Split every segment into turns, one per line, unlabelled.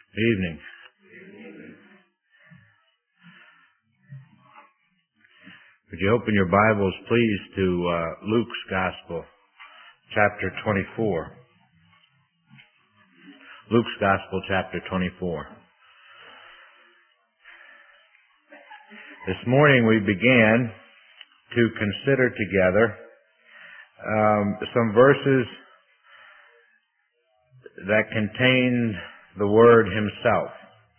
Evening. Would you open your Bibles, please, to Luke's Gospel, chapter 24. Luke's Gospel, chapter 24. This morning we began to consider together some verses that contain the Word Himself.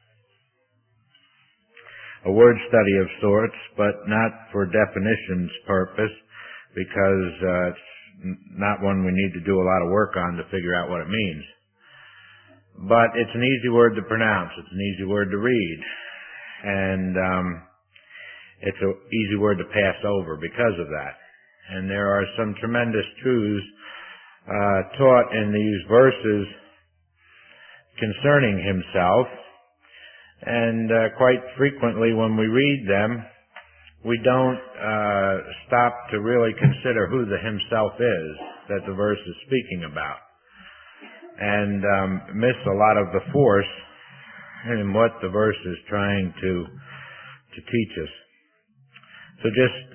A word study of sorts, but not for definitions purpose, because it's not one we need to do a lot of work on to figure out what it means. But it's an easy word to pronounce. It's an easy word to read. And it's an easy word to pass over because of that. And there are some tremendous truths taught in these verses concerning Himself. And quite frequently when we read them, we don't stop to really consider who the Himself is that the verse is speaking about, and miss a lot of the force in what the verse is trying to teach us. So just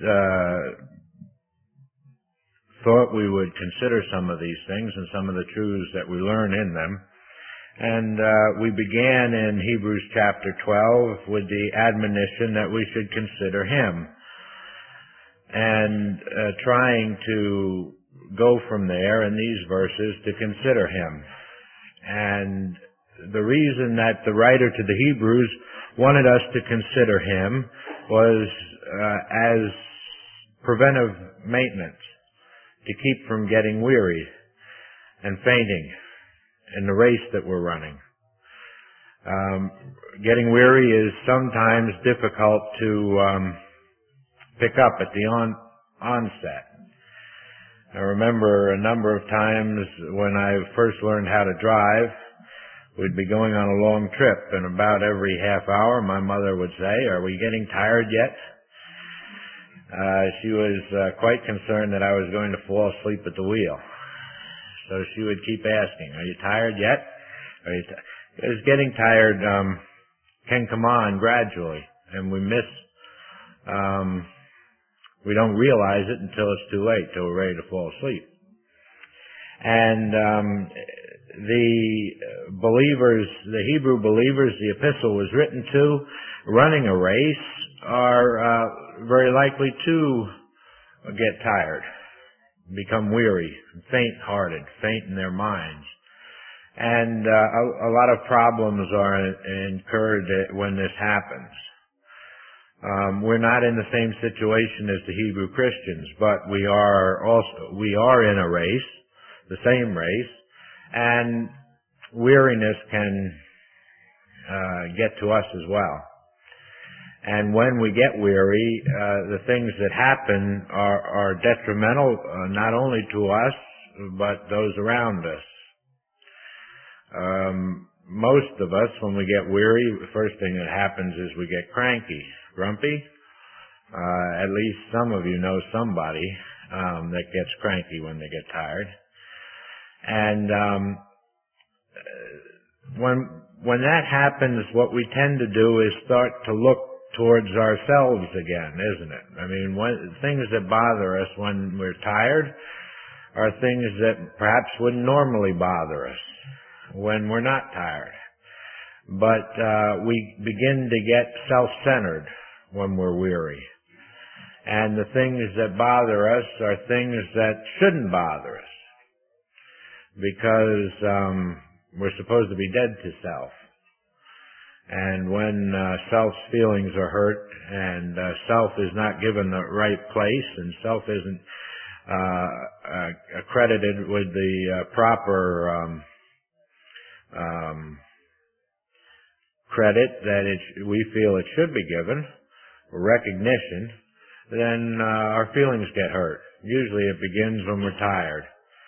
thought we would consider some of these things and some of the truths that we learn in them. And we began in Hebrews chapter 12 with the admonition that we should consider Him, and trying to go from there in these verses to consider Him. And the reason that the writer to the Hebrews wanted us to consider Him was as preventive maintenance, to keep from getting weary and fainting in the race that we're running. Getting weary is sometimes difficult to pick up at the onset. I remember a number of times when I first learned how to drive, we'd be going on a long trip, and about every half hour my mother would say, "Are we getting tired yet?" She was quite concerned that I was going to fall asleep at the wheel. So she would keep asking, "Are you tired yet?" Because getting tired can come on gradually, and we don't realize it until it's too late, till we're ready to fall asleep. And the believers, the Hebrew believers, the epistle was written to, running a race, are very likely to get tired, become weary, faint-hearted, faint in their minds. And a lot of problems are incurred when this happens. We're not in the same situation as the Hebrew Christians, but we are in a race, the same race, and weariness can get to us as well. And when we get weary, the things that happen are detrimental not only to us, but those around us. Most of us, when we get weary, the first thing that happens is we get cranky, grumpy. At least some of you know somebody that gets cranky when they get tired. And when that happens, what we tend to do is start to look towards ourselves again, isn't it? I mean, things that bother us when we're tired are things that perhaps wouldn't normally bother us when we're not tired. But we begin to get self-centered when we're weary. And the things that bother us are things that shouldn't bother us, because we're supposed to be dead to self. And when self's feelings are hurt, and self is not given the right place, and self isn't accredited with the proper credit that we feel it should be given, recognition, then our feelings get hurt. Usually it begins when we're tired.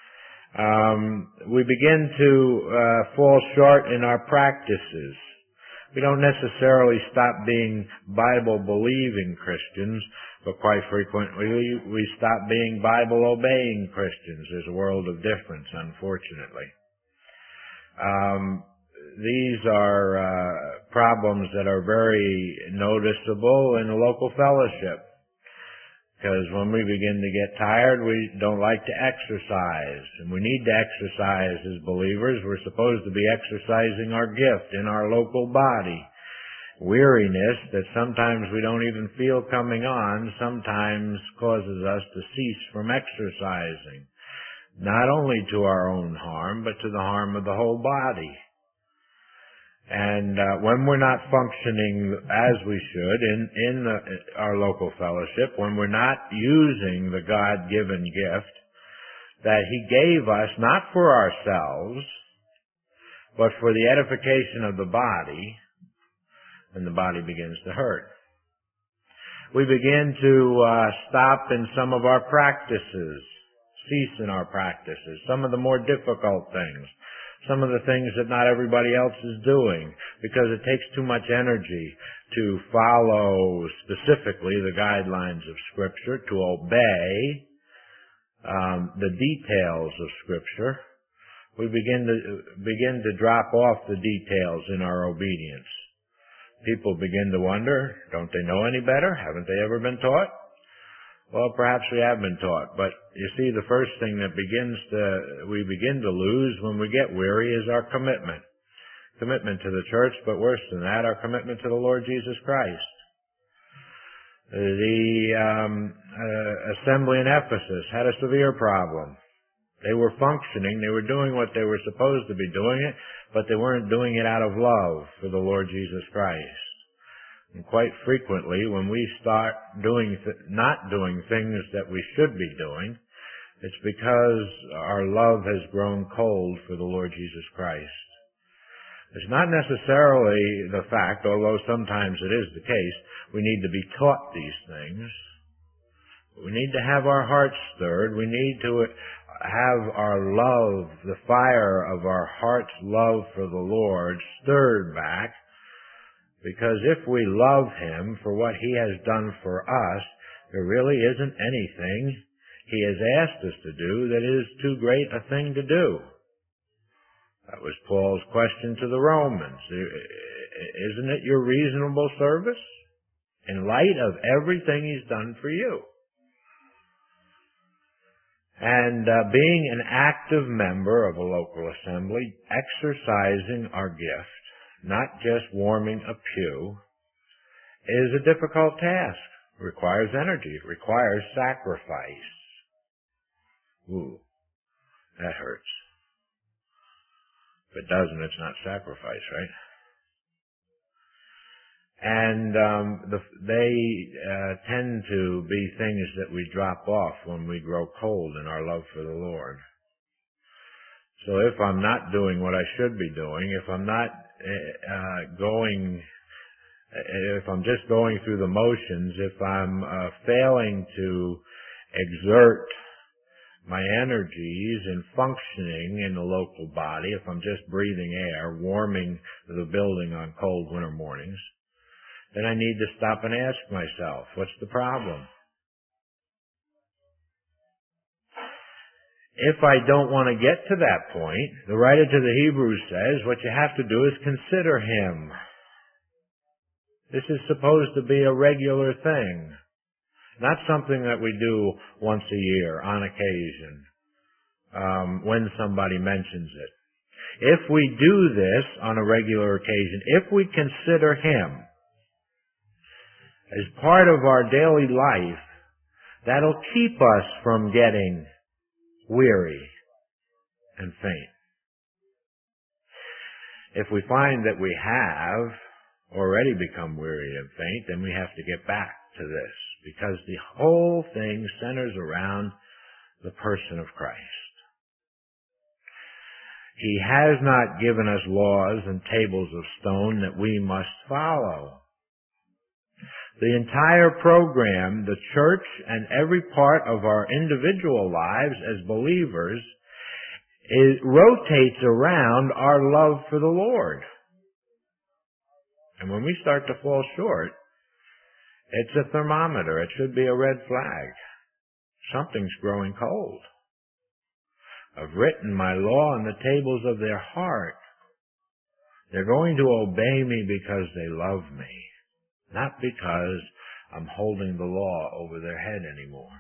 We begin to fall short in our practices. We don't necessarily stop being Bible-believing Christians, but quite frequently we stop being Bible-obeying Christians. There's a world of difference, unfortunately. these are problems that are very noticeable in a local fellowship. Because when we begin to get tired, we don't like to exercise. And we need to exercise as believers. We're supposed to be exercising our gift in our local body. Weariness that sometimes we don't even feel coming on sometimes causes us to cease from exercising. Not only to our own harm, but to the harm of the whole body. And when we're not functioning as we should in our local fellowship, when we're not using the God-given gift that He gave us, not for ourselves, but for the edification of the body, then the body begins to hurt. We begin to stop in some of our practices, cease in our practices, some of the more difficult things. Some of the things that not everybody else is doing, because it takes too much energy to follow specifically the guidelines of Scripture, to obey the details of Scripture. We begin to drop off the details in our obedience. People begin to wonder, don't they know any better? Haven't they ever been taught? Well, perhaps we have been taught, but you see, the first thing that we begin to lose when we get weary is our commitment. Commitment to the church, but worse than that, our commitment to the Lord Jesus Christ. The assembly in Ephesus had a severe problem. They were functioning, they were doing what they were supposed to be doing it, but they weren't doing it out of love for the Lord Jesus Christ. And quite frequently, when we start not doing things that we should be doing, it's because our love has grown cold for the Lord Jesus Christ. It's not necessarily the fact, although sometimes it is the case, we need to be taught these things. We need to have our hearts stirred. We need to have our love, the fire of our heart's love for the Lord, stirred back. Because if we love Him for what He has done for us, there really isn't anything He has asked us to do that is too great a thing to do. That was Paul's question to the Romans. Isn't it your reasonable service? In light of everything He's done for you. And being an active member of a local assembly, exercising our gift, not just warming a pew, is a difficult task. It requires energy. It requires sacrifice. Ooh, that hurts. If it doesn't, it's not sacrifice, right? And they tend to be things that we drop off when we grow cold in our love for the Lord. So if I'm not doing what I should be doing, if I'm not if I'm just going through the motions, if I'm failing to exert my energies in functioning in the local body, if I'm just breathing air, warming the building on cold winter mornings, then I need to stop and ask myself, what's the problem? If I don't want to get to that point, the writer to the Hebrews says, what you have to do is consider Him. This is supposed to be a regular thing, not something that we do once a year on occasion, when somebody mentions it. If we do this on a regular occasion, if we consider Him as part of our daily life, that'll keep us from getting weary and faint. If we find that we have already become weary and faint, then we have to get back to this, because the whole thing centers around the person of Christ. He has not given us laws and tables of stone that we must follow. The entire program, the church and every part of our individual lives as believers, rotates around our love for the Lord. And when we start to fall short, it's a thermometer. It should be a red flag. Something's growing cold. I've written my law on the tables of their heart. They're going to obey me because they love me, not because I'm holding the law over their head anymore.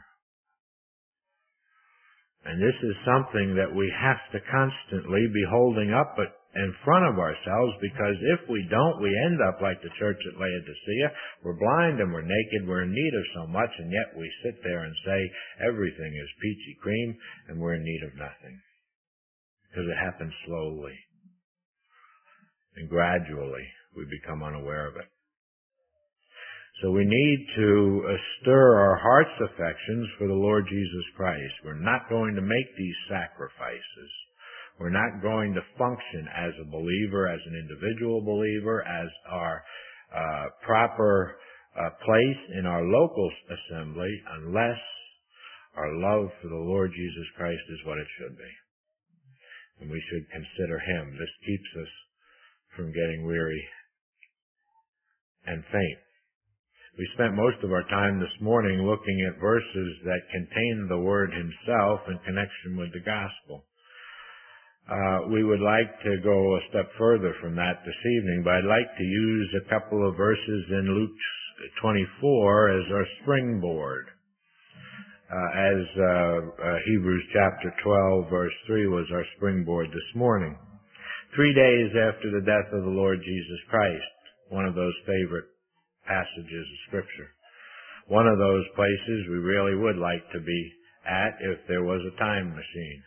And this is something that we have to constantly be holding up in front of ourselves, because if we don't, we end up like the church at Laodicea. We're blind and we're naked, we're in need of so much, and yet we sit there and say everything is peachy cream and we're in need of nothing. Because it happens slowly. And gradually we become unaware of it. So we need to stir our heart's affections for the Lord Jesus Christ. We're not going to make these sacrifices. We're not going to function as a believer, as an individual believer, as our proper place in our local assembly, unless our love for the Lord Jesus Christ is what it should be. And we should consider Him. This keeps us from getting weary and faint. We spent most of our time this morning looking at verses that contain the Word Himself in connection with the gospel. We would like to go a step further from that this evening, but I'd like to use a couple of verses in Luke 24 as our springboard. As Hebrews chapter 12 verse 3 was our springboard this morning. 3 days after the death of the Lord Jesus Christ, one of those favorite passages of Scripture. One of those places we really would like to be at if there was a time machine.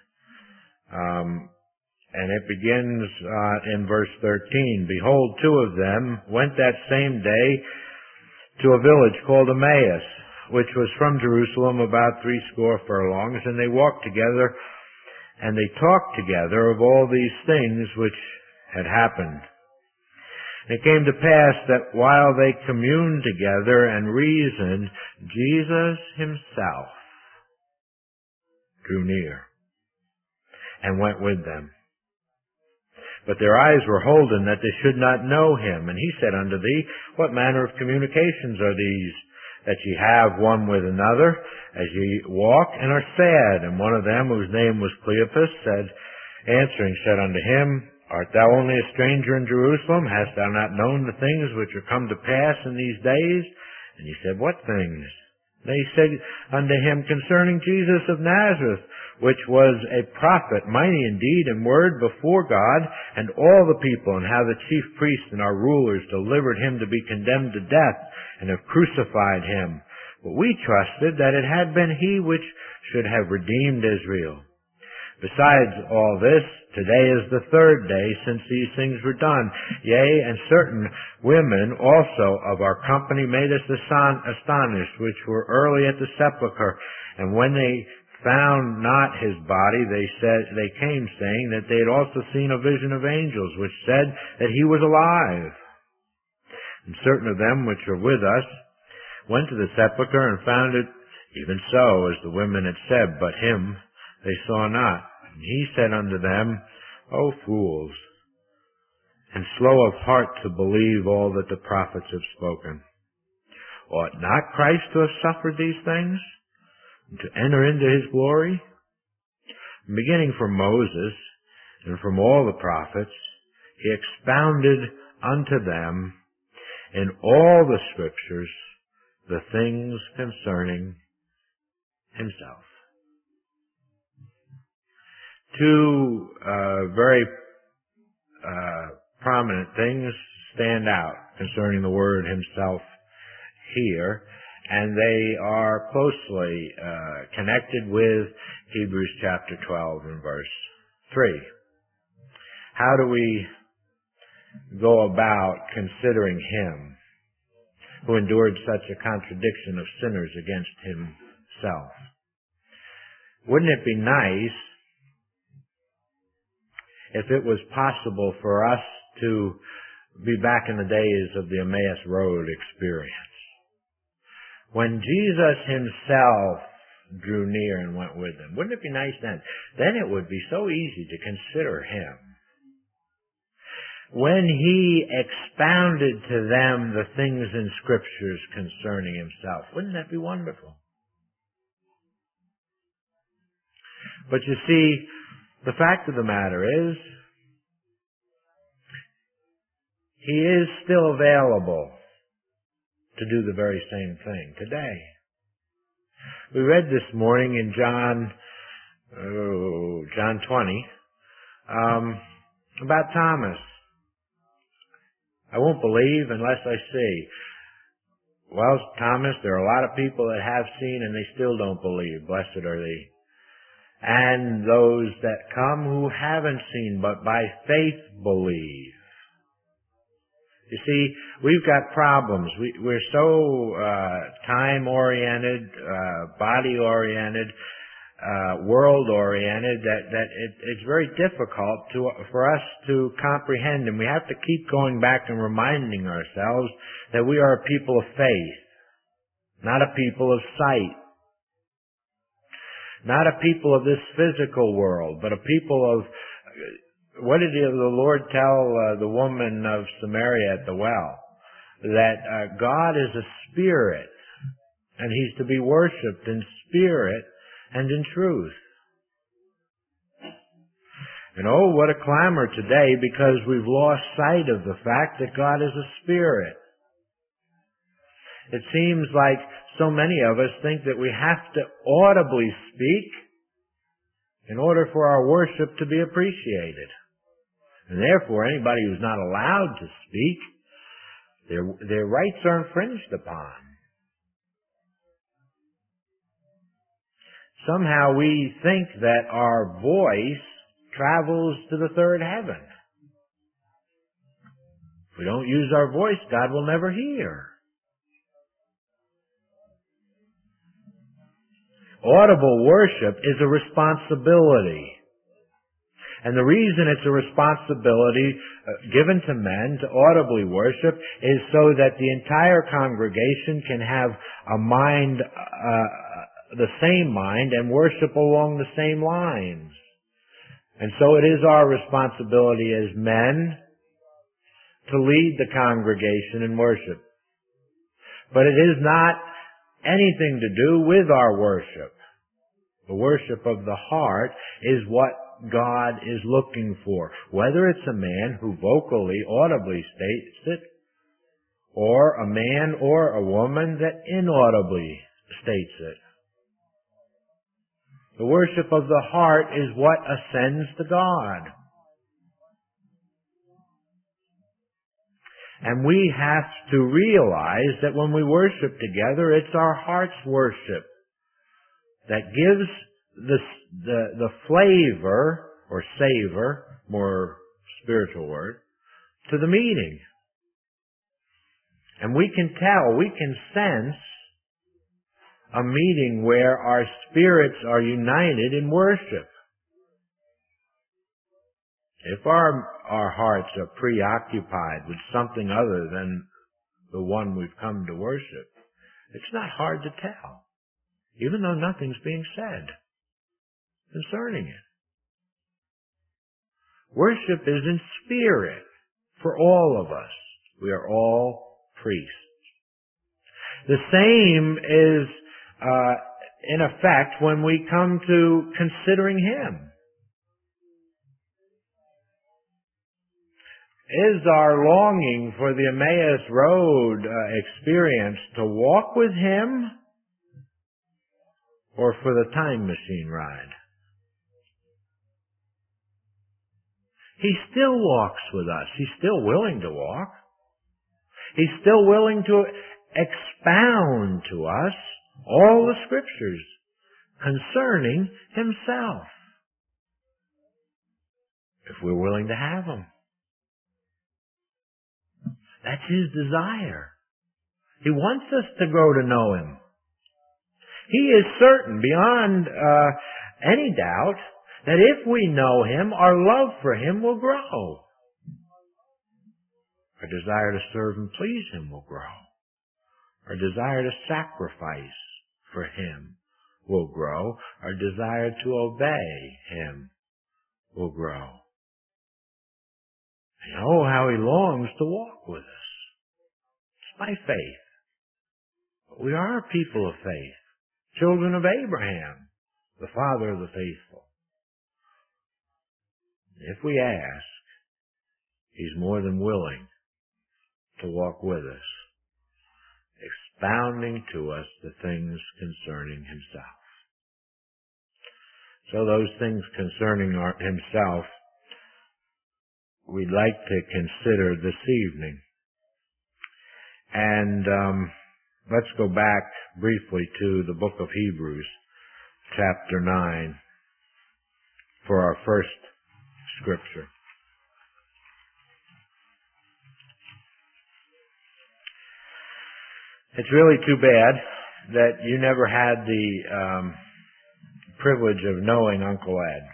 And it begins in verse 13. Behold, two of them went that same day to a village called Emmaus, which was from Jerusalem about 80 furlongs, and they walked together, and they talked together of all these things which had happened. It came to pass that while they communed together and reasoned, Jesus Himself drew near and went with them. But their eyes were holden that they should not know Him. And He said unto thee, What manner of communications are these that ye have one with another, as ye walk and are sad? And one of them, whose name was Cleopas, answering said unto Him, Art thou only a stranger in Jerusalem? Hast thou not known the things which are come to pass in these days? And he said, What things? They said unto him, Concerning Jesus of Nazareth, which was a prophet, mighty in deed and word before God and all the people, and how the chief priests and our rulers delivered him to be condemned to death, and have crucified him. But we trusted that it had been he which should have redeemed Israel. Besides all this, today is the 3rd day since these things were done. Yea, and certain women also of our company made us astonished, which were early at the sepulchre. And when they found not his body, they came saying that they had also seen a vision of angels, which said that he was alive. And certain of them which were with us went to the sepulchre and found it even so as the women had said, but him they saw not. And he said unto them, O fools, and slow of heart to believe all that the prophets have spoken. Ought not Christ to have suffered these things, and to enter into His glory? And beginning from Moses, and from all the prophets, He expounded unto them in all the Scriptures the things concerning Himself. Two very prominent things stand out concerning the Word Himself here, and they are closely connected with Hebrews chapter 12 and verse 3. How do we go about considering Him who endured such a contradiction of sinners against Himself? Wouldn't it be nice if it was possible for us to be back in the days of the Emmaus Road experience, when Jesus Himself drew near and went with them? Wouldn't it be nice then? Then it would be so easy to consider Him. When He expounded to them the things in Scriptures concerning Himself, wouldn't that be wonderful? But you see, the fact of the matter is, He is still available to do the very same thing today. We read this morning in John 20, about Thomas. I won't believe unless I see. Well, Thomas, there are a lot of people that have seen and they still don't believe. Blessed are they. And those that come who haven't seen but by faith believe. You see, we've got problems. We're so time-oriented, body-oriented, world-oriented that it's very difficult for us to comprehend, and we have to keep going back and reminding ourselves that we are a people of faith, not a people of sight, not a people of this physical world, but a people of, what did the Lord tell the woman of Samaria at the well? That God is a spirit, and He's to be worshipped in spirit and in truth. And oh, what a clamor today because we've lost sight of the fact that God is a spirit. It seems like so many of us think that we have to audibly speak in order for our worship to be appreciated. And therefore, anybody who's not allowed to speak, their rights are infringed upon. Somehow we think that our voice travels to the third heaven. If we don't use our voice, God will never hear. Audible worship is a responsibility. And the reason it's a responsibility given to men to audibly worship is so that the entire congregation can have a mind, the same mind, and worship along the same lines. And so it is our responsibility as men to lead the congregation in worship. But it is not anything to do with our worship. The worship of the heart is what God is looking for. Whether it's a man who vocally, audibly states it, or a man or a woman that inaudibly states it. The worship of the heart is what ascends to God. And we have to realize that when we worship together, it's our heart's worship that gives the flavor, or savor, more spiritual word, to the meeting. And we can tell, we can sense a meeting where our spirits are united in worship. If our hearts are preoccupied with something other than the one we've come to worship, it's not hard to tell, even though nothing's being said concerning it. Worship is in spirit for all of us. We are all priests. The same is in effect when we come to considering Him. Is our longing for the Emmaus Road experience to walk with Him or for the time machine ride? He still walks with us. He's still willing to walk. He's still willing to expound to us all the Scriptures concerning Himself, if we're willing to have them. That's His desire. He wants us to grow to know Him. He is certain, beyond any doubt, that if we know Him, our love for Him will grow. Our desire to serve and please Him will grow. Our desire to sacrifice for Him will grow. Our desire to obey Him will grow. And oh, how He longs to walk with us. It's by faith. But we are a people of faith, children of Abraham, the father of the faithful. If we ask, He's more than willing to walk with us, expounding to us the things concerning himself. So those things concerning himself we'd like to consider this evening. And let's go back briefly to the book of Hebrews, chapter 9, for our first scripture. It's really too bad that you never had the privilege of knowing Uncle Ed.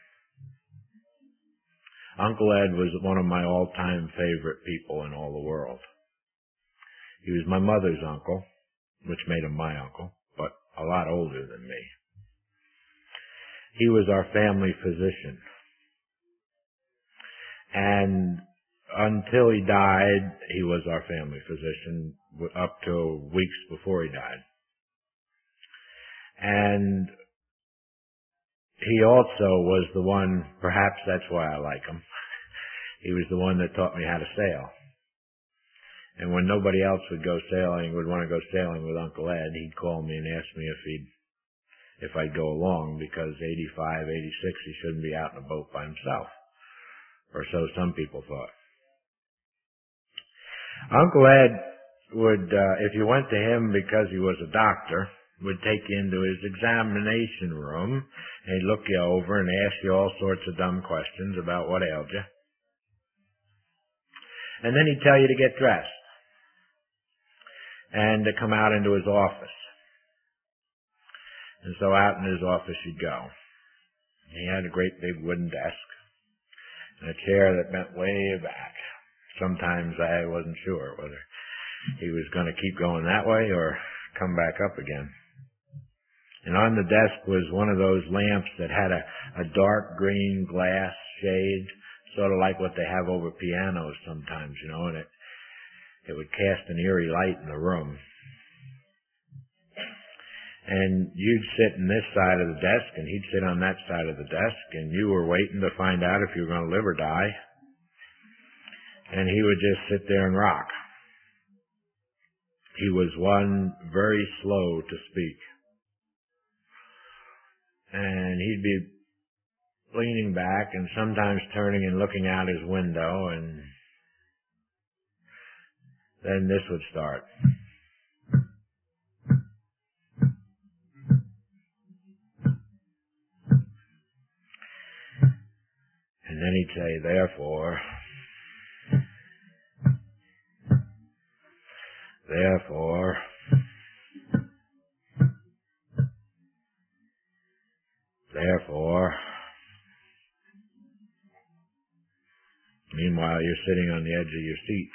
Uncle Ed was one of my all-time favorite people in all the world. He was my mother's uncle, which made him my uncle, but a lot older than me. He was our family physician. And until he died, he was our family physician up to weeks before he died. And he also was the one, perhaps that's why I like him, he was the one that taught me how to sail. And when nobody else would go sailing, would want to go sailing with Uncle Ed, he'd call me and ask me if I'd go along, because 85, 86, he shouldn't be out in a boat by himself. Or so some people thought. Uncle Ed would, if you went to him because he was a doctor, would take you into his examination room, and he'd look you over and ask you all sorts of dumb questions about what ailed you. And then he'd tell you to get dressed and to come out into his office. And so out in his office you'd go. He had a great big wooden desk and a chair that bent way back. Sometimes I wasn't sure whether he was going to keep going that way or come back up again. And on the desk was one of those lamps that had a dark green glass shade, sort of like what they have over pianos sometimes, and it would cast an eerie light in the room. And you'd sit in this side of the desk, and he'd sit on that side of the desk, and you were waiting to find out if you were going to live or die. And he would just sit there and rock. He was one very slow to speak. And he'd be leaning back and sometimes turning and looking out his window, and then this would start. And then he'd say, therefore, meanwhile you're sitting on the edge of your seat.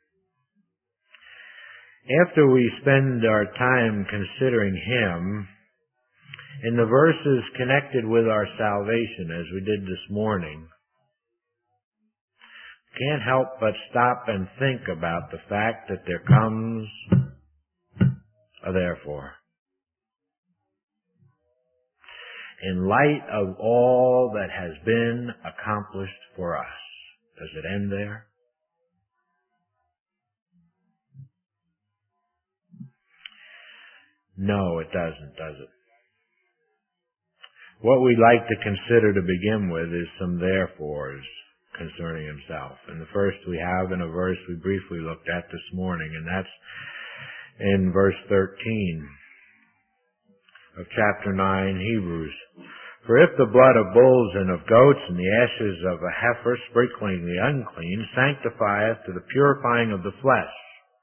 After we spend our time considering him, in the verses connected with our salvation, as we did this morning, can't help but stop and think about the fact that there comes a therefore. In light of all that has been accomplished for us, does it end there? No, it doesn't, does it? What we'd like to consider to begin with is some therefores concerning himself. And the first we have in a verse we briefly looked at this morning, and that's in verse 13 of chapter 9, Hebrews. For if the blood of bulls and of goats and the ashes of a heifer sprinkling the unclean sanctifieth to the purifying of the flesh,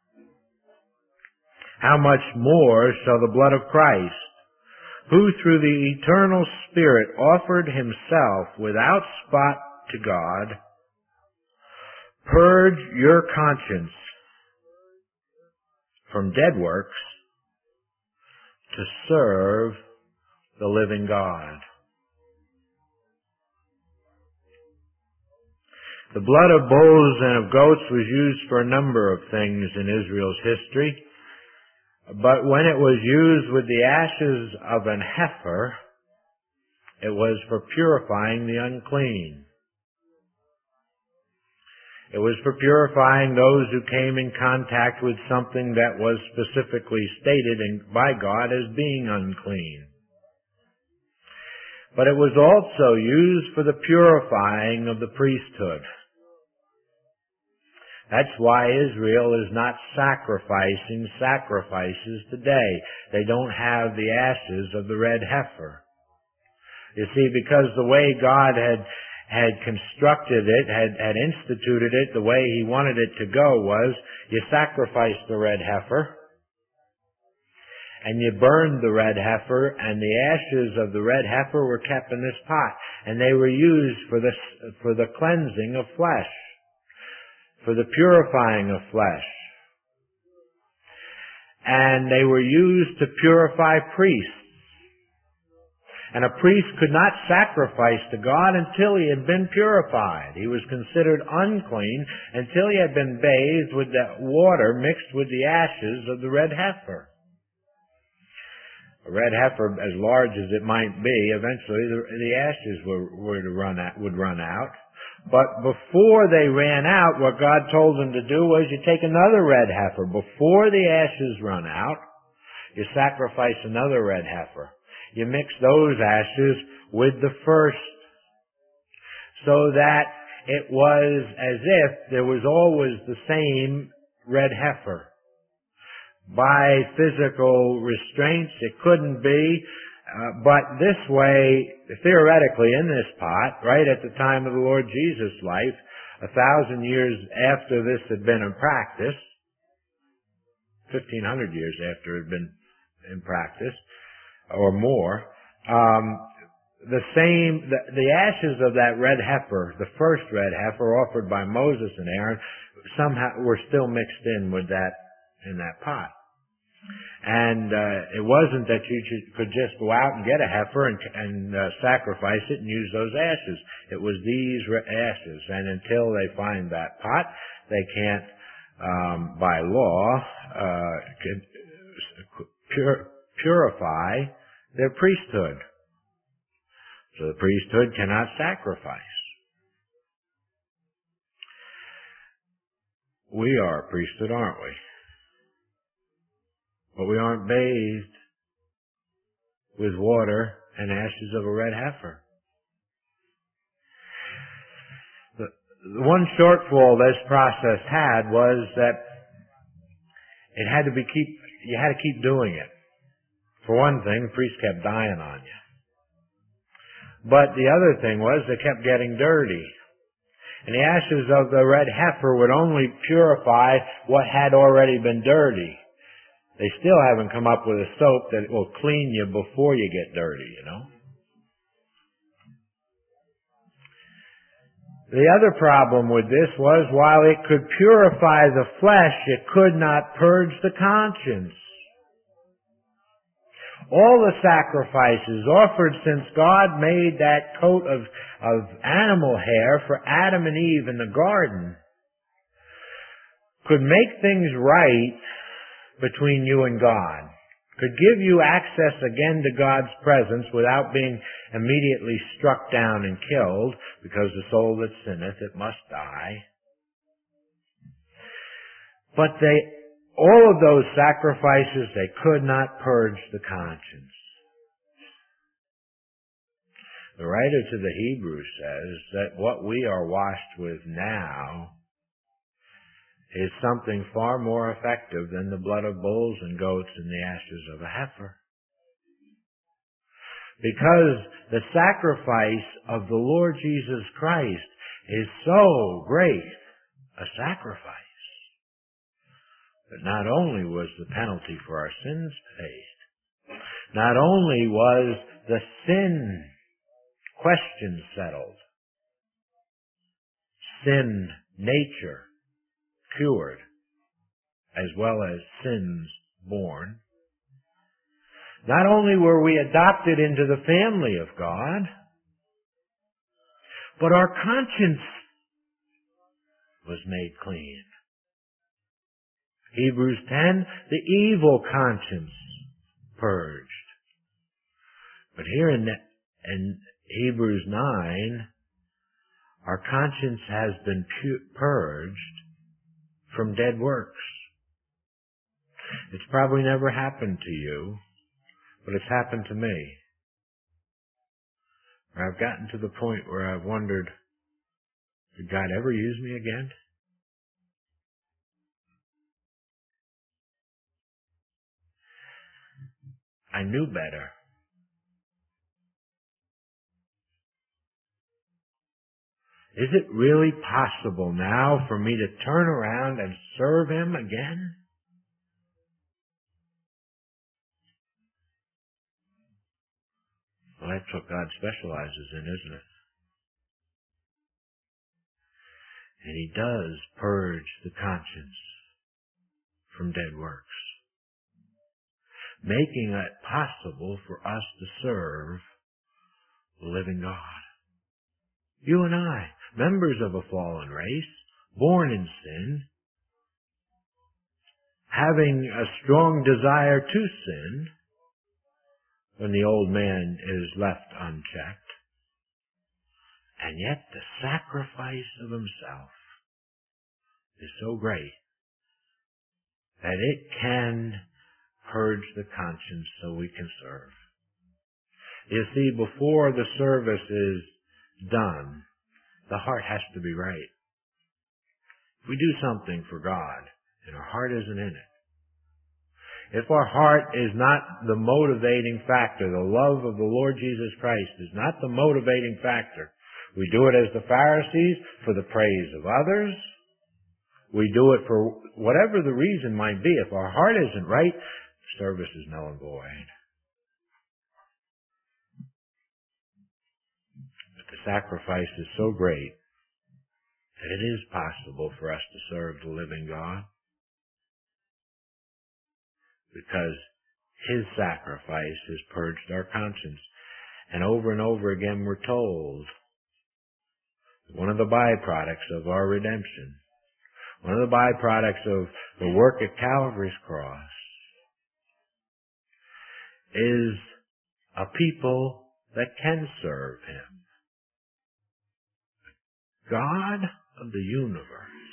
how much more shall the blood of Christ, who through the eternal Spirit offered himself without spot to God, purge your conscience from dead works to serve the living God. The blood of bulls and of goats was used for a number of things in Israel's history, but when it was used with the ashes of an heifer, it was for purifying the unclean. It was for purifying those who came in contact with something that was specifically stated by God as being unclean. But it was also used for the purifying of the priesthood. That's why Israel is not sacrificing sacrifices today. They don't have the ashes of the red heifer. You see, because the way God had constructed it, had instituted it, the way He wanted it to go was, you sacrificed the red heifer, and you burned the red heifer, and the ashes of the red heifer were kept in this pot, and they were used for the cleansing of flesh, for the purifying of flesh. And they were used to purify priests. And a priest could not sacrifice to God until he had been purified. He was considered unclean until he had been bathed with the water mixed with the ashes of the red heifer. A red heifer, as large as it might be, eventually the ashes would run out. But before they ran out, what God told them to do was, you take another red heifer. Before the ashes run out, you sacrifice another red heifer. You mix those ashes with the first, so that it was as if there was always the same red heifer. By physical restraints, it couldn't be, but this way, theoretically in this pot, right at the time of the Lord Jesus' life, 1,000 years after this had been in practice, 1,500 years after it had been in practice, or more, the ashes of that red heifer, the first red heifer offered by Moses and Aaron, somehow were still mixed in with that, in that pot. And it wasn't that you could just go out and get a heifer and sacrifice it and use those ashes. It was these ashes, and until they find that pot, they can't, by law, purify their priesthood. So the priesthood cannot sacrifice. We are a priesthood, aren't we? But we aren't bathed with water and ashes of a red heifer. The one shortfall this process had was that you had to keep doing it. For one thing, the priest kept dying on you. But the other thing was they kept getting dirty. And the ashes of the red heifer would only purify what had already been dirty. They still haven't come up with a soap that will clean you before you get dirty, you know. The other problem with this was, while it could purify the flesh, it could not purge the conscience. All the sacrifices offered since God made that coat of animal hair for Adam and Eve in the garden could make things right between you and God, could give you access again to God's presence without being immediately struck down and killed, because the soul that sinneth, it must die. But all of those sacrifices, they could not purge the conscience. The writer to the Hebrews says that what we are washed with now is something far more effective than the blood of bulls and goats and the ashes of a heifer. Because the sacrifice of the Lord Jesus Christ is so great a sacrifice that not only was the penalty for our sins paid, not only was the sin question settled, sin nature cured, as well as sins borne. Not only were we adopted into the family of God, but our conscience was made clean. Hebrews 10, the evil conscience purged. But here in Hebrews 9, Our conscience has been purged from dead works. It's probably never happened to you, but it's happened to me. I've gotten to the point where I've wondered, did God ever use me again? I knew better. Is it really possible now for me to turn around and serve Him again? Well, that's what God specializes in, isn't it? And He does purge the conscience from dead works, making it possible for us to serve the living God. You and I, members of a fallen race, born in sin, having a strong desire to sin when the old man is left unchecked, and yet the sacrifice of Himself is so great that it can purge the conscience so we can serve. You see, before the service is done, the heart has to be right. If we do something for God and our heart isn't in it, if our heart is not the motivating factor, the love of the Lord Jesus Christ is not the motivating factor, we do it as the Pharisees for the praise of others, we do it for whatever the reason might be. If our heart isn't right, the service is null and void. But the sacrifice is so great that it is possible for us to serve the living God, because His sacrifice has purged our conscience. And over again we're told one of the byproducts of our redemption, one of the byproducts of the work at Calvary's cross, is a people that can serve Him. God of the universe,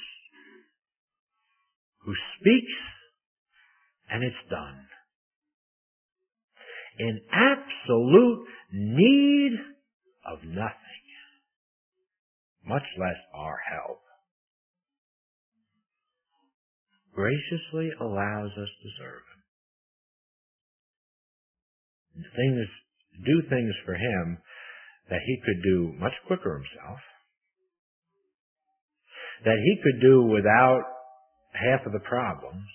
who speaks and it's done, in absolute need of nothing, much less our help, graciously allows us to serve Him. Do things for Him that He could do much quicker Himself, that He could do without half of the problems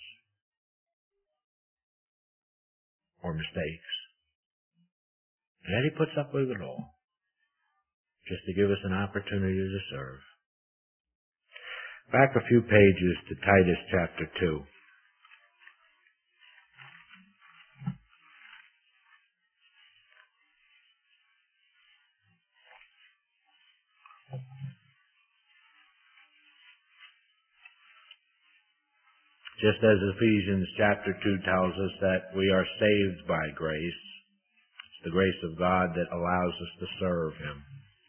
or mistakes. And yet He puts up with it all, just to give us an opportunity to serve. Back a few pages to Titus chapter 2. Just as Ephesians chapter 2 tells us that we are saved by grace, it's the grace of God that allows us to serve Him.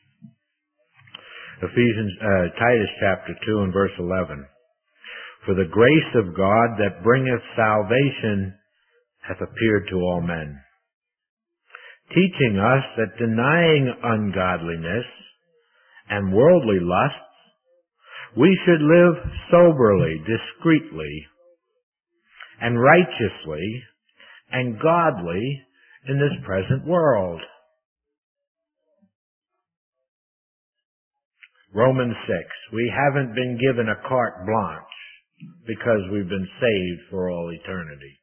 Titus chapter 2 and verse 11. For the grace of God that bringeth salvation hath appeared to all men, teaching us that denying ungodliness and worldly lusts, we should live soberly, discreetly, and righteously, and godly in this present world. Romans 6, we haven't been given a carte blanche because we've been saved for all eternity.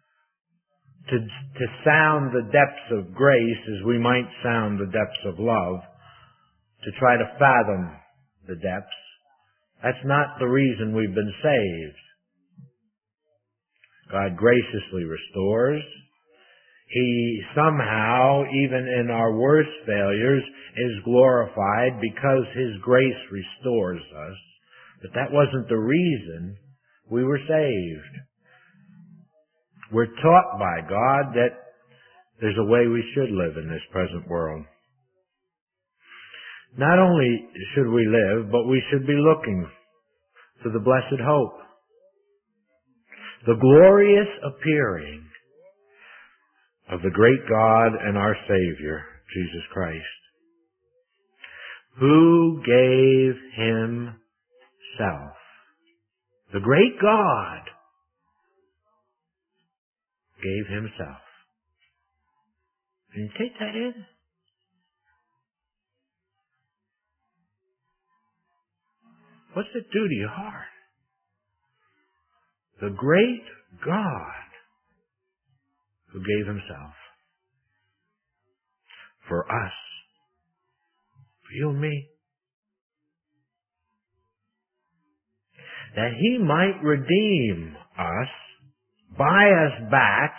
To sound the depths of grace as we might sound the depths of love, to try to fathom the depths, that's not the reason we've been saved. God graciously restores. He somehow, even in our worst failures, is glorified because His grace restores us. But that wasn't the reason we were saved. We're taught by God that there's a way we should live in this present world. Not only should we live, but we should be looking for the blessed hope, the glorious appearing of the great God and our Savior, Jesus Christ, who gave himself. The great God gave himself. Can you take that in? What's it do to your heart? The great God who gave himself for us, for you and me, that he might redeem us, buy us back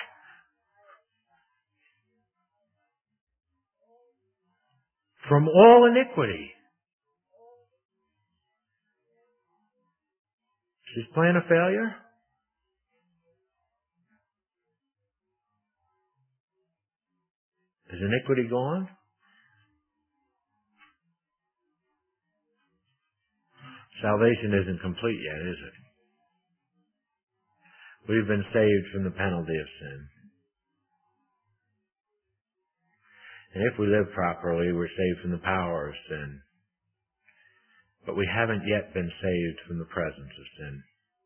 from all iniquity. Is his plan a failure? Is iniquity gone? Salvation isn't complete yet, is it? We've been saved from the penalty of sin. And if we live properly, we're saved from the power of sin. But we haven't yet been saved from the presence of sin.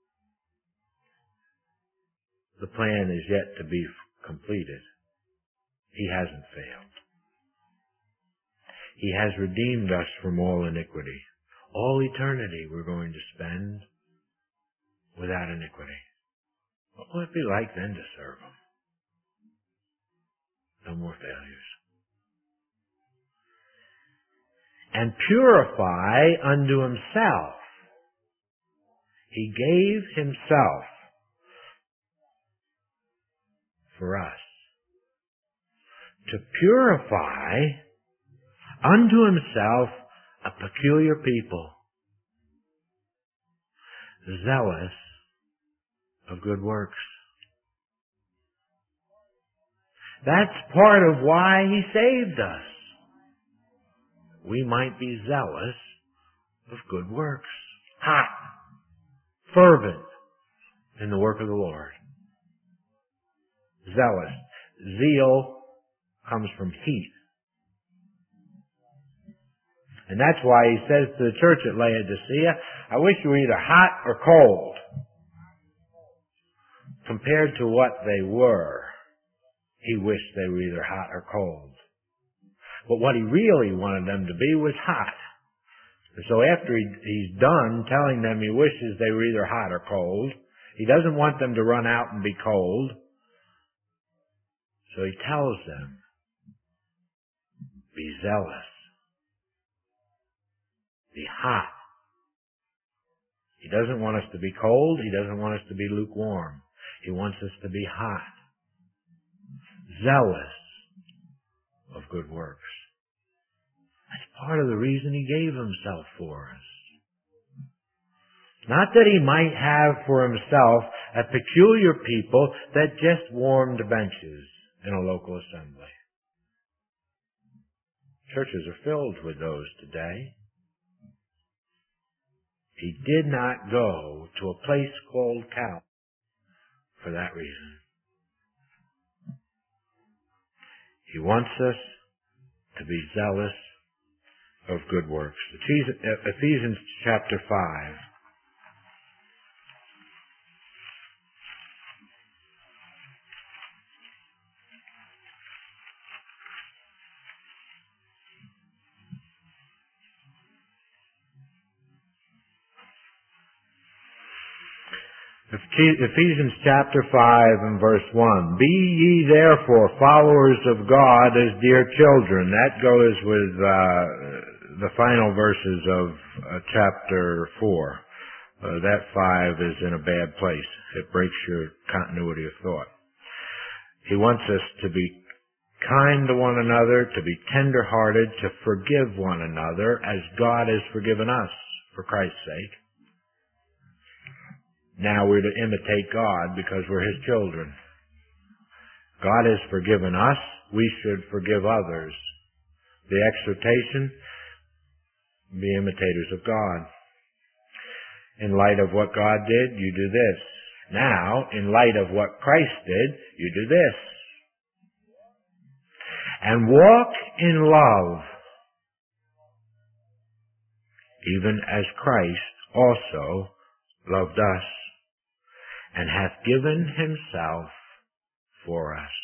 The plan is yet to be completed. He hasn't failed. He has redeemed us from all iniquity. All eternity we're going to spend without iniquity. What will it be like then to serve him? No more failures. And purify unto himself. He gave himself for us. To purify unto himself a peculiar people, zealous of good works. That's part of why he saved us. We might be zealous of good works. Hot, fervent in the work of the Lord. Zealous. Zeal comes from heat. And that's why he says to the church at Laodicea, I wish you were either hot or cold. Compared to what they were, he wished they were either hot or cold. But what he really wanted them to be was hot. And so after he's done telling them he wishes they were either hot or cold, he doesn't want them to run out and be cold. So he tells them, be zealous. Be hot. He doesn't want us to be cold. He doesn't want us to be lukewarm. He wants us to be hot. Zealous of good works. That's part of the reason he gave himself for us. Not that he might have for himself a peculiar people that just warmed benches in a local assembly. Churches are filled with those today. He did not go to a place called Calvary for that reason. He wants us to be zealous of good works. Ephesians chapter 5. Ephesians chapter 5 and verse 1. Be ye therefore followers of God as dear children. That goes with the final verses of chapter 4. That 5 is in a bad place. It breaks your continuity of thought. He wants us to be kind to one another, to be tender-hearted, to forgive one another as God has forgiven us for Christ's sake. Now we're to imitate God because we're his children. God has forgiven us. We should forgive others. The exhortation, be imitators of God. In light of what God did, you do this. Now, in light of what Christ did, you do this. And walk in love, even as Christ also loved us, and hath given himself for us,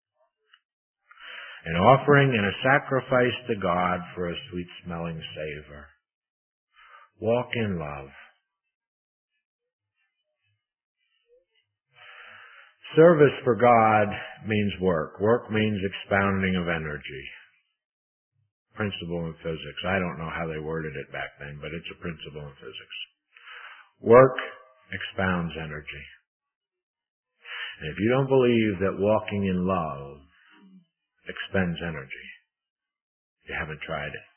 an offering and a sacrifice to God for a sweet-smelling savor. Walk in love. Service for God means work. Work means expounding of energy. Principle in physics. I don't know how they worded it back then, but it's a principle in physics. Work expounds energy. And if you don't believe that walking in love expends energy, you haven't tried it.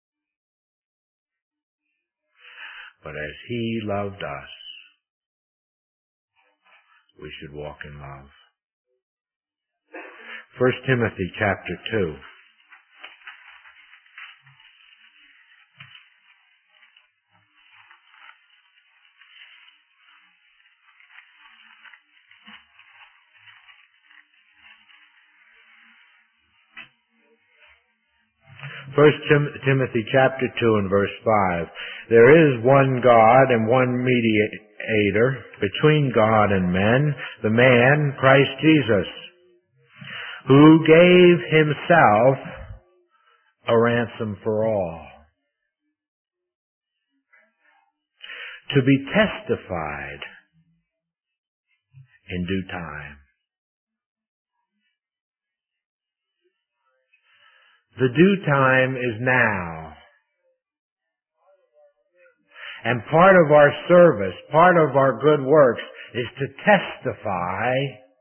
But as he loved us, we should walk in love. 1 Timothy chapter 2. First Timothy chapter 2 and verse 5. There is one God and one mediator between God and men, the man, Christ Jesus, who gave himself a ransom for all, to be testified in due time. The due time is now. And part of our service, part of our good works, is to testify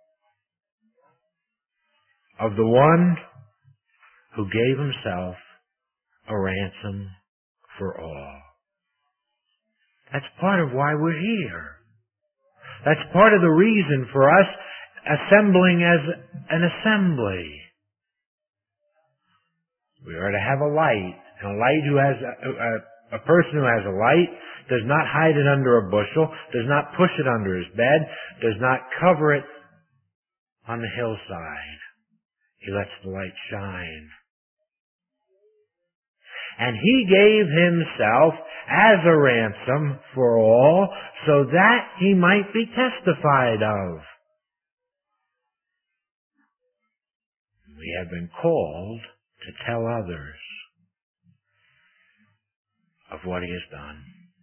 of the one who gave himself a ransom for all. That's part of why we're here. That's part of the reason for us assembling as an assembly. We are to have a light. And a light who has a person who has a light does not hide it under a bushel, does not push it under his bed, does not cover it on the hillside. He lets the light shine. And he gave himself as a ransom for all, so that he might be testified of. We have been called to tell others of what he has done.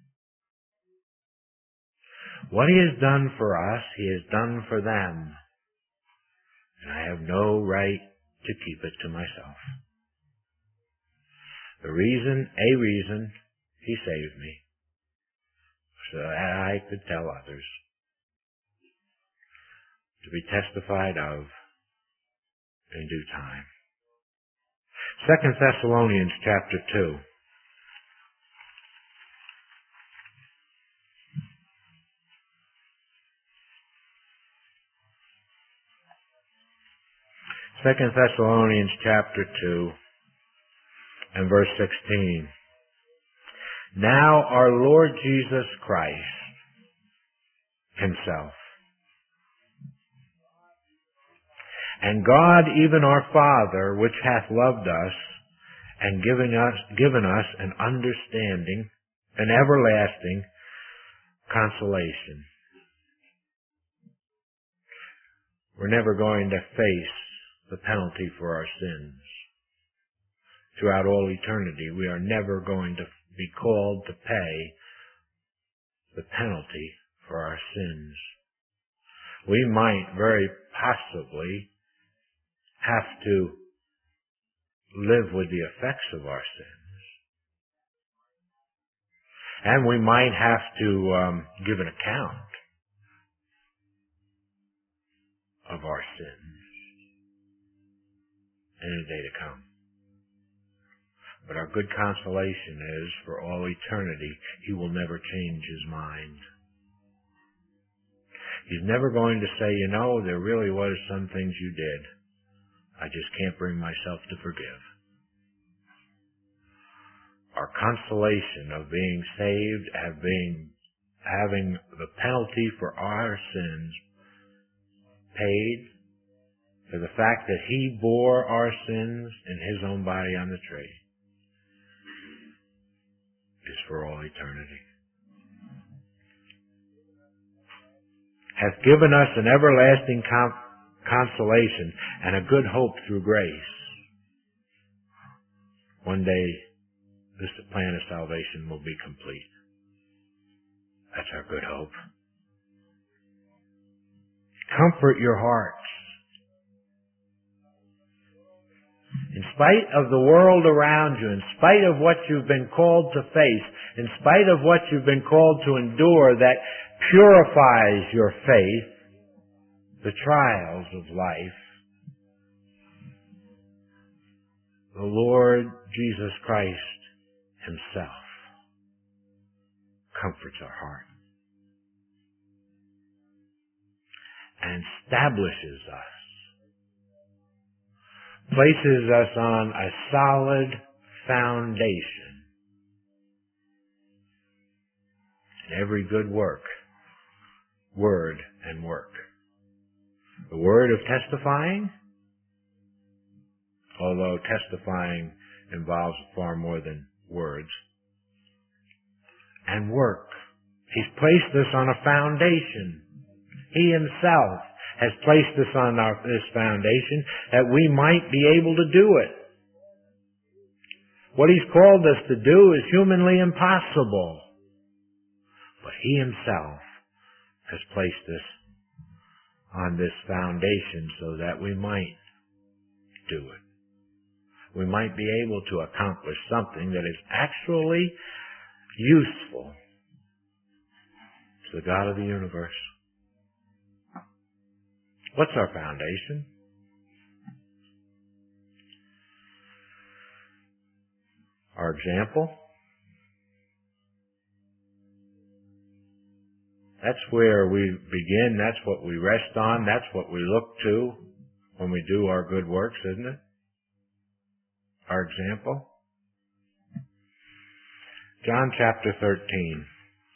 What he has done for us, he has done for them. And I have no right to keep it to myself. A reason he saved me, so that I could tell others, to be testified of in due time. 2 Thessalonians chapter 2. Second Thessalonians chapter 2 and verse 16. Now our Lord Jesus Christ himself, and God even our Father, which hath loved us, and given us an understanding, an everlasting consolation. We're never going to face the penalty for our sins. Throughout all eternity, we are never going to be called to pay the penalty for our sins. We might very possibly have to live with the effects of our sins. And we might have to give an account of our sins in a day to come. But our good consolation is, for all eternity, he will never change his mind. He's never going to say, you know, there really was some things you did. I just can't bring myself to forgive. our consolation of being saved, having the penalty for our sins paid, for the fact that He bore our sins in His own body on the tree, is for all eternity. Hath given us an everlasting consolation and a good hope through grace. One day, this plan of salvation will be complete. That's our good hope. Comfort your hearts. In spite of the world around you, in spite of what you've been called to face, in spite of what you've been called to endure that purifies your faith, the trials of life, the Lord Jesus Christ Himself comforts our heart and establishes us, places us on a solid foundation in every good work, word and work. The word of testifying, although testifying involves far more than words, and work. He's placed us on a foundation. He Himself has placed us on this foundation that we might be able to do it. What He's called us to do is humanly impossible, but He Himself has placed us on this foundation so that we might do it. We might be able to accomplish something that is actually useful to the God of the universe. What's our foundation? Our example? That's where we begin. That's what we rest on. That's what we look to when we do our good works, isn't it? Our example. John chapter 13.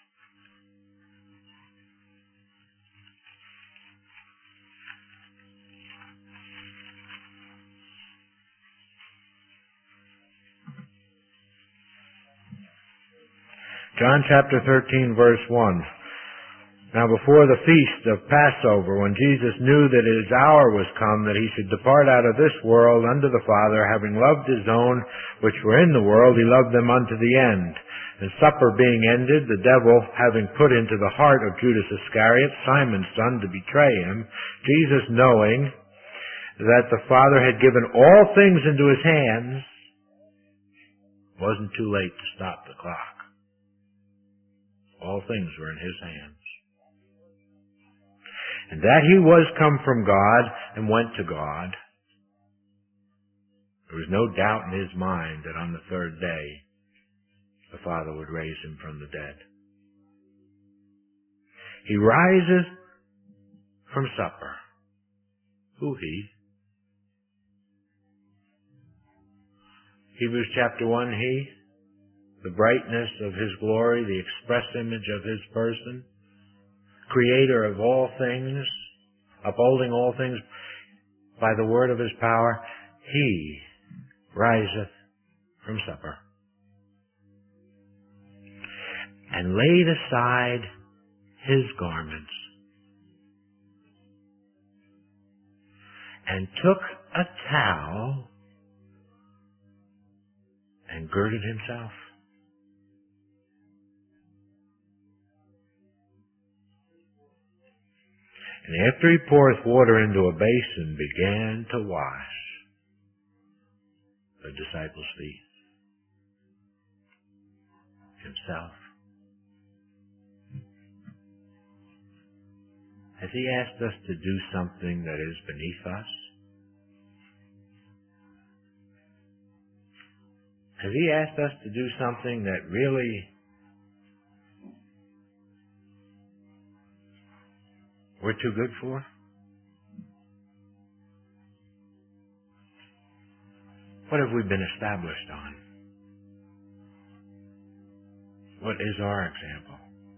John chapter 13, verse 1. Now before the feast of Passover, when Jesus knew that His hour was come, that He should depart out of this world unto the Father, having loved His own which were in the world, He loved them unto the end. And supper being ended, the devil having put into the heart of Judas Iscariot, Simon's son, to betray Him, Jesus, knowing that the Father had given all things into His hands, wasn't too late to stop the clock. All things were in His hands. And that He was come from God and went to God. There was no doubt in His mind that on the third day the Father would raise Him from the dead. He rises from supper. Who He? Hebrews chapter 1, He, the brightness of His glory, the express image of His person, Creator of all things, upholding all things by the word of His power, He riseth from supper and laid aside His garments and took a towel and girded Himself. And after He poureth water into a basin, began to wash the disciples' feet Himself. Has He asked us to do something that is beneath us? Has He asked us to do something that really we're too good for? What have we been established on? what is our example?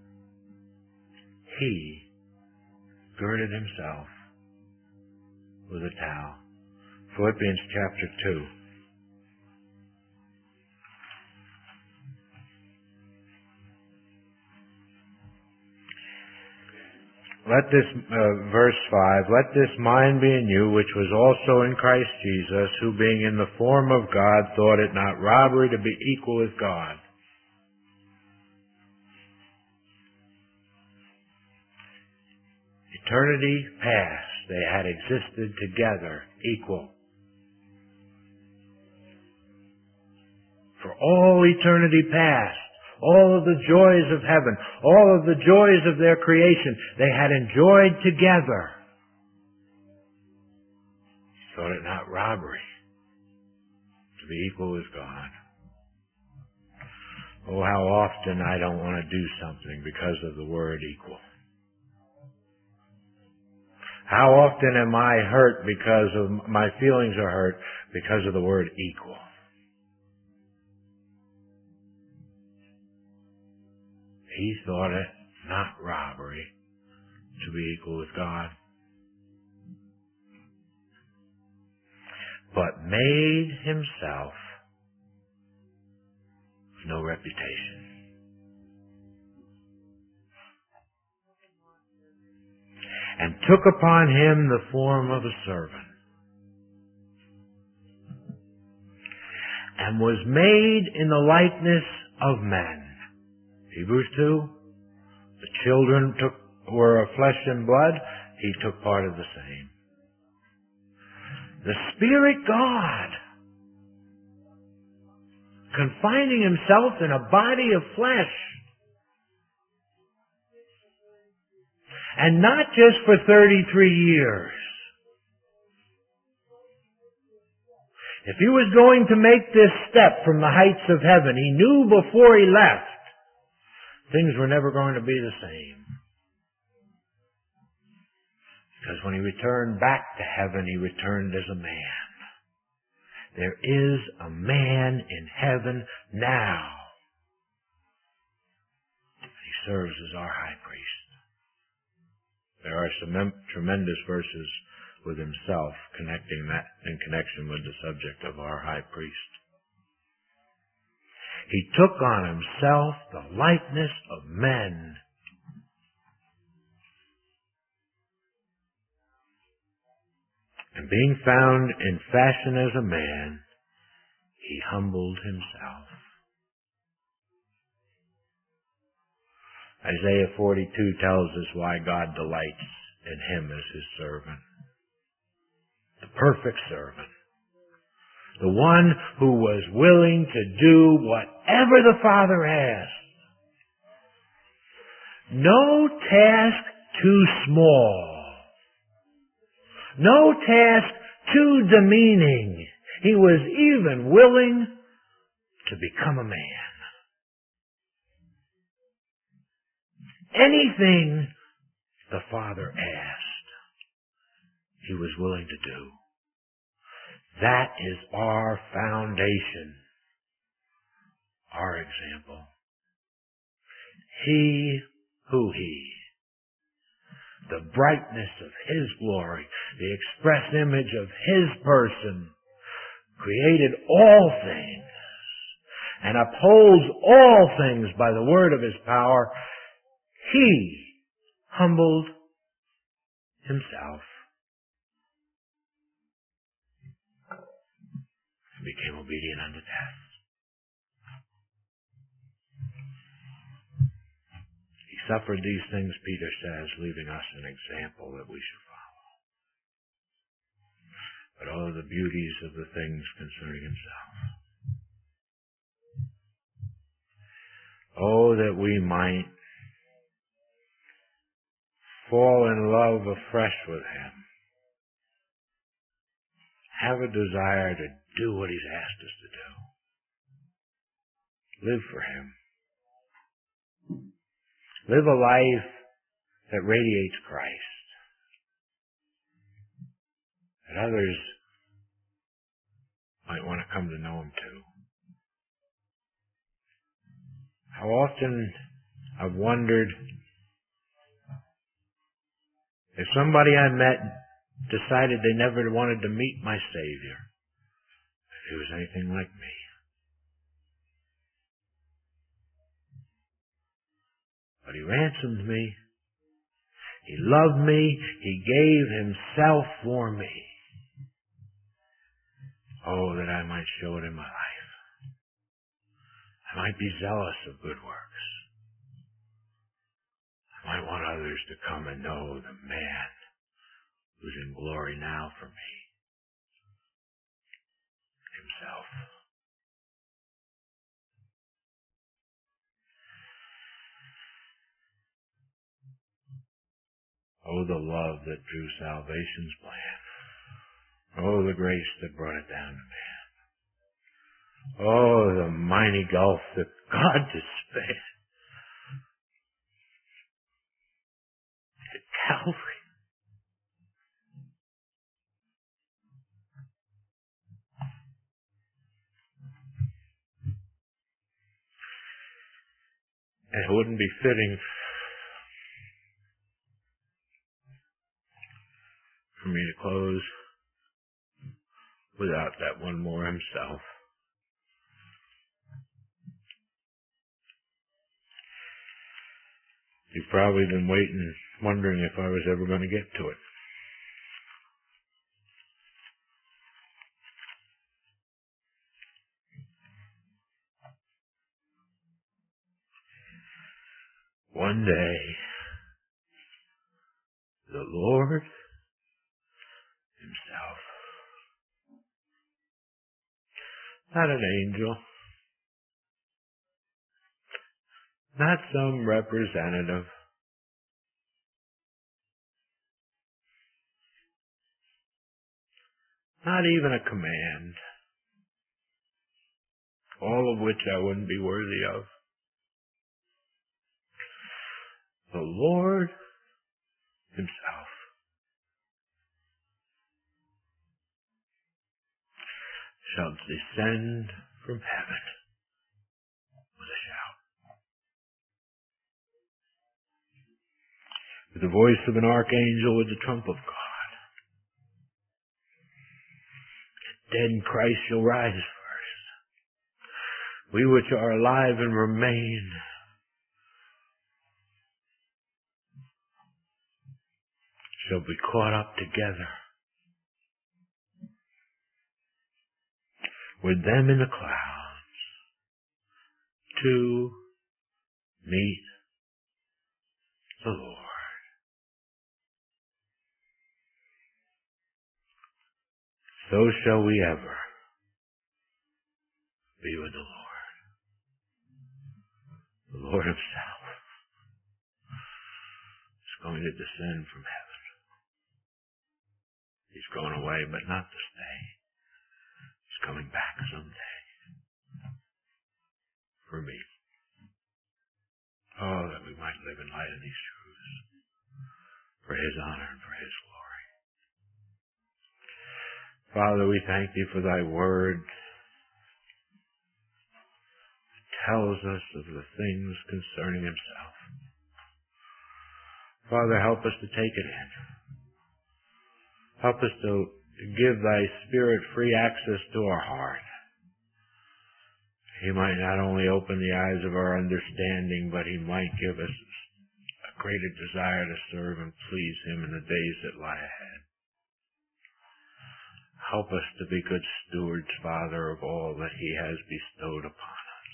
He girded himself with a towel. Philippians chapter 2. Verse 5, let this mind be in you, which was also in Christ Jesus, who being in the form of God, thought it not robbery to be equal with God. Eternity past, they had existed together, equal. For all eternity past, all of the joys of heaven, all of the joys of their creation, they had enjoyed together. He thought it not robbery to be equal with God. Oh, how often I don't want to do something because of the word equal. How often am I hurt because of my feelings are hurt because of the word equal? He thought it not robbery to be equal with God, but made himself of no reputation. And took upon him the form of a servant, and was made in the likeness of men. Hebrews 2, the children were of flesh and blood. He took part of the same. The Spirit God, confining himself in a body of flesh, and not just for 33 years. If he was going to make this step from the heights of heaven, he knew before he left, things were never going to be the same. Because when he returned back to heaven, he returned as a man. There is a man in heaven now. He serves as our high priest. There are some tremendous verses with himself connecting that in connection with the subject of our high priest. He took on himself the likeness of men. And being found in fashion as a man, he humbled himself. Isaiah 42 tells us why God delights in him as his servant. The perfect servant. The one who was willing to do whatever the Father asked. No task too small. No task too demeaning. He was even willing to become a man. Anything the Father asked, he was willing to do. That is our foundation, our example. He, the brightness of his glory, the express image of his person, created all things and upholds all things by the word of his power. He humbled himself and became obedient unto death. He suffered these things, Peter says, leaving us an example that we should follow. But oh, the beauties of the things concerning himself. Oh, that we might fall in love afresh with him. Have a desire to do what he's asked us to do. Live for him. Live a life that radiates Christ. That others might want to come to know him too. How often I've wondered if somebody I met decided they never wanted to meet my Savior, if he was anything like me. But he ransomed me. He loved me. He gave himself for me. Oh, that I might show it in my life. I might be zealous of good works. I might want others to come and know the man who's in glory now for me, himself. Oh, the love that drew salvation's plan. Oh, the grace that brought it down to man. Oh, the mighty gulf that God spared at Calvary. And it wouldn't be fitting for me to close without that one more himself. You've probably been waiting, wondering if I was ever going to get to it. One day, the Lord himself, not an angel, not some representative, not even a command, all of which I wouldn't be worthy of. The Lord himself shall descend from heaven with a shout, with the voice of an archangel, with the trump of God. Dead in Christ shall rise first. We which are alive and remain shall be caught up together with them in the clouds to meet the Lord. So shall we ever be with the Lord. The Lord himself is going to descend from heaven. He's going away, but not to stay. He's coming back someday for me. Oh, that we might live in light of these truths for his honor and for his glory. Father, we thank thee for thy word. It tells us of the things concerning himself. Father, help us to take it in. Help us to give thy Spirit free access to our heart. He might not only open the eyes of our understanding, but he might give us a greater desire to serve and please him in the days that lie ahead. Help us to be good stewards, Father, of all that he has bestowed upon us.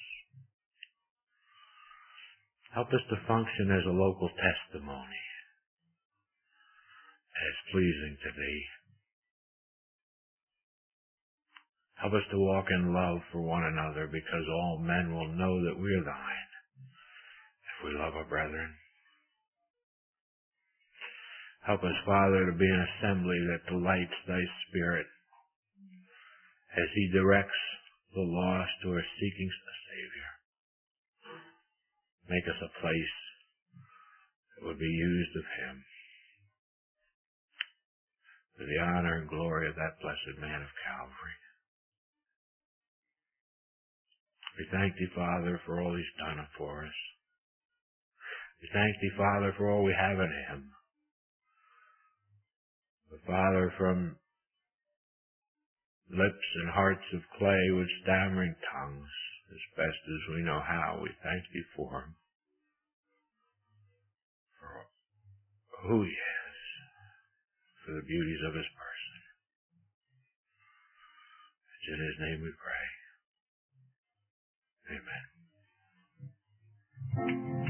Help us to function as a local testimony, as pleasing to thee. Help us to walk in love for one another, because all men will know that we are thine, if we love our brethren. Help us, Father, to be an assembly that delights thy Spirit as he directs the lost who are seeking a Savior. Make us a place that would be used of him for the honor and glory of that blessed man of Calvary. We thank thee, Father, for all he's done for us. We thank thee, Father, for all we have in him. But Father, from lips and hearts of clay with stammering tongues, as best as we know how, we thank thee for him, for who he is, for the beauties of his person. It's in his name we pray. Amen.